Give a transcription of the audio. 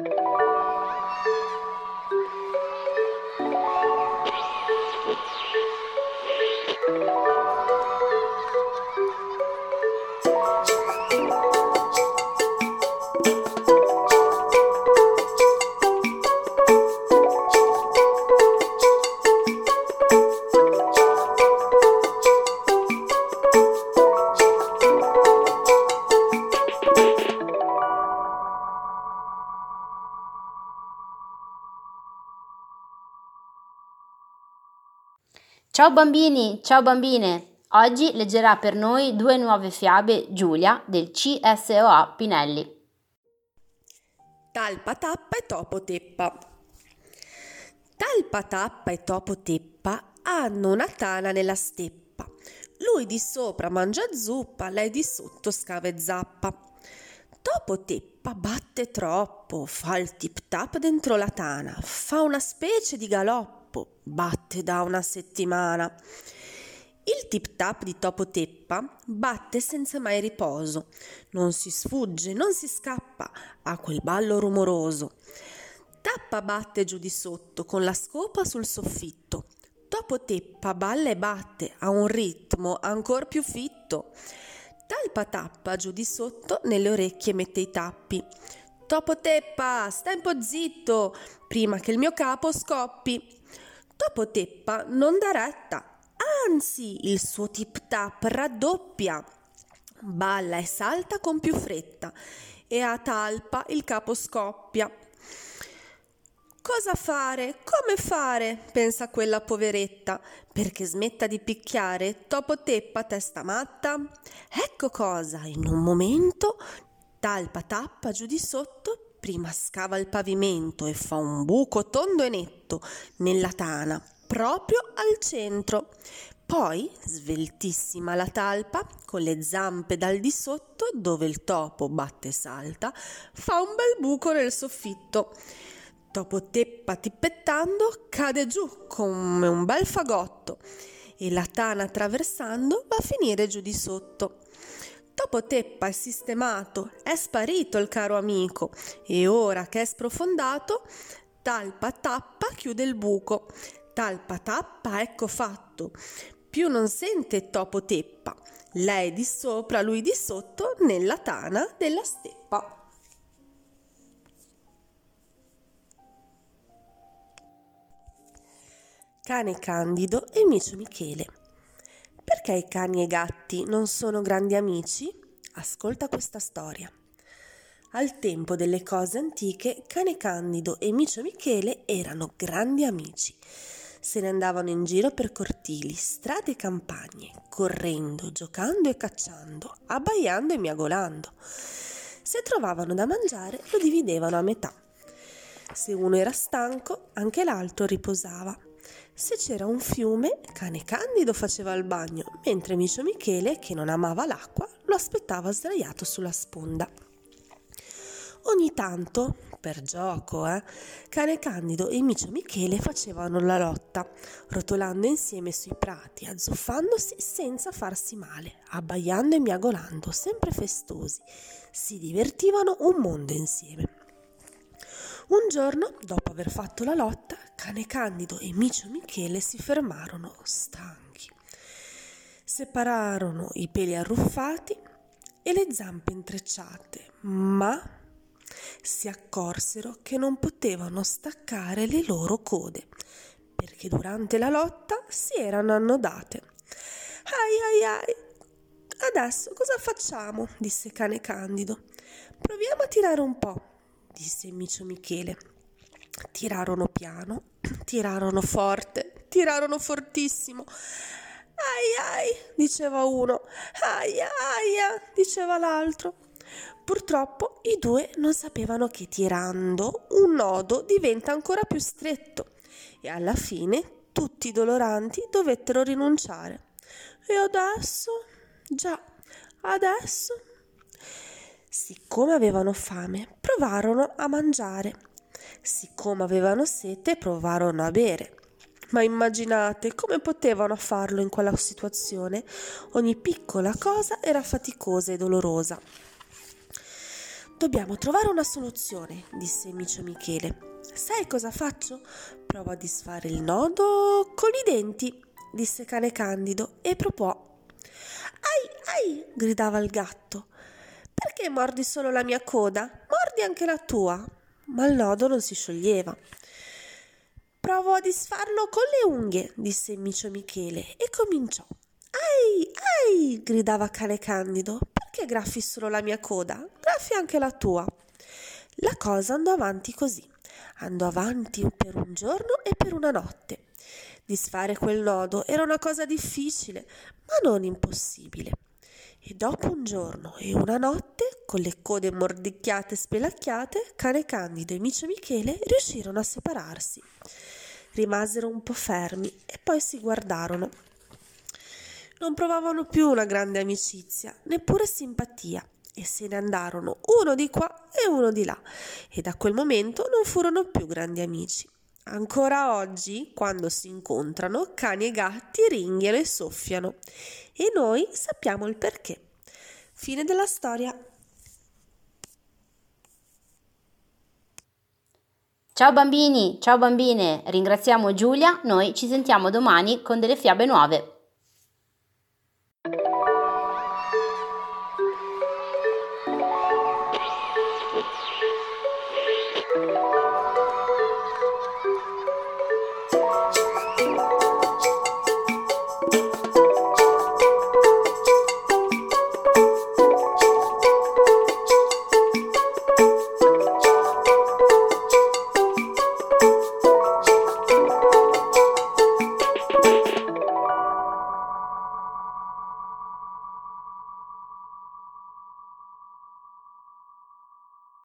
Ciao bambini, ciao bambine! Oggi leggerà per noi 2 nuove fiabe Giulia del CSOA Pinelli. Talpa Tappa e Topo Teppa. Talpa Tappa e Topo Teppa hanno una tana nella steppa. Lui di sopra mangia zuppa, lei di sotto scava e zappa. Topo Teppa batte troppo, fa il tip tap dentro la tana, fa una specie di galoppo, batte da una settimana. Il tip tap di Topo Teppa batte senza mai riposo, non si sfugge, non si scappa, ha quel ballo rumoroso. Tappa batte giù di sotto con la scopa sul soffitto. Topo Teppa balla e batte, ha un ritmo ancor più fitto. Talpa Tappa giù di sotto nelle orecchie mette i tappi. Topo Teppa, stai un po' zitto, prima che il mio capo scoppi. Topo Teppa non dà retta, anzi il suo tip tap raddoppia. Balla e salta con più fretta e a Talpa il capo scoppia. Cosa fare? Come fare? Pensa quella poveretta, perché smetta di picchiare Topo Teppa testa matta. Ecco cosa, in un momento Talpa Tappa giù di sotto prima scava il pavimento e fa un buco tondo e netto nella tana, proprio al centro. Poi, sveltissima la talpa, con le zampe dal di sotto, dove il topo batte e salta, fa un bel buco nel soffitto. Topo Teppa tippettando cade giù come un bel fagotto e la tana attraversando va a finire giù di sotto. Topo Teppa è sistemato, è sparito il caro amico e ora che è sprofondato, Talpa Tappa chiude il buco. Talpa Tappa ecco fatto, più non sente Topo Teppa, lei di sopra, lui di sotto nella tana della steppa. Cane Candido e Micio Michele. Perché i cani e i gatti non sono grandi amici? Ascolta questa storia. Al tempo delle cose antiche, Cane Candido e Micio Michele erano grandi amici. Se ne andavano in giro per cortili, strade e campagne, correndo, giocando e cacciando, abbaiando e miagolando. Se trovavano da mangiare, lo dividevano a metà. Se uno era stanco, anche l'altro riposava. Se c'era un fiume, Cane Candido faceva il bagno, mentre Micio Michele, che non amava l'acqua, lo aspettava sdraiato sulla sponda. Ogni tanto, per gioco, Cane Candido e Micio Michele facevano la lotta, rotolando insieme sui prati, azzuffandosi senza farsi male, abbaiando e miagolando, sempre festosi. Si divertivano un mondo insieme. Un giorno, dopo aver fatto la lotta, Cane Candido e Micio Michele si fermarono stanchi. Separarono i peli arruffati e le zampe intrecciate, ma si accorsero che non potevano staccare le loro code, perché durante la lotta si erano annodate. Ai ai ai! Adesso cosa facciamo? Disse Cane Candido. Proviamo a tirare un po', disse Micio Michele. Tirarono piano, tirarono forte, tirarono fortissimo. Ai ai, diceva uno. Aia aia, diceva l'altro. Purtroppo i due non sapevano che tirando un nodo diventa ancora più stretto e alla fine tutti i doloranti dovettero rinunciare. E adesso? Già, adesso? Siccome avevano fame, provarono a mangiare. Siccome avevano sete, provarono a bere. Ma immaginate come potevano farlo in quella situazione? Ogni piccola cosa era faticosa e dolorosa. Dobbiamo trovare una soluzione, disse Micio Michele. Sai cosa faccio? Provo a disfare il nodo con i denti, disse Cane Candido e propuò. Ai, ai, gridava il gatto. Perché mordi solo la mia coda? Mordi anche la tua. Ma il nodo non si scioglieva. Provo a disfarlo con le unghie, disse Micio Michele e cominciò. Ai, ai, gridava Cane Candido. Perché graffi solo la mia coda? Graffi anche la tua. La cosa andò avanti così. Andò avanti per un giorno e per una notte. Disfare quel nodo era una cosa difficile, ma non impossibile. E dopo un giorno e una notte, con le code mordicchiate e spelacchiate, Cane Candido e Micio Michele riuscirono a separarsi. Rimasero un po' fermi e poi si guardarono. Non provavano più una grande amicizia, neppure simpatia, e se ne andarono uno di qua e uno di là, e da quel momento non furono più grandi amici. Ancora oggi, quando si incontrano, cani e gatti ringhiano e soffiano, e noi sappiamo il perché. Fine della storia. Ciao bambini, ciao bambine, ringraziamo Giulia, noi ci sentiamo domani con delle fiabe nuove.